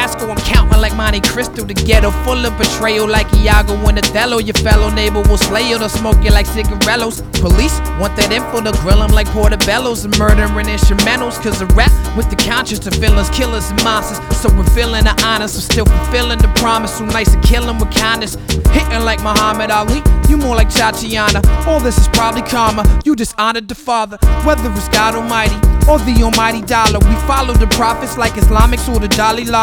rascal, I'm counting like Monte Cristo. The ghetto full of betrayal like Iago and Othello. Your fellow neighbor will slay you, they'll smoke you like cigarillos. Police want that info to grill them like portobellos and murdering instrumentals. Cause a rap with the conscience to villains, killers and monsters. So we're feeling the honest, so still fulfilling the promise. So nice to kill them with kindness. Hitting like Muhammad Ali, you more like Tatiana. All this is probably karma, you just honored the Father. Whether it's God Almighty or the almighty dollar, we follow the prophets like Islamics or the Dalai Lama.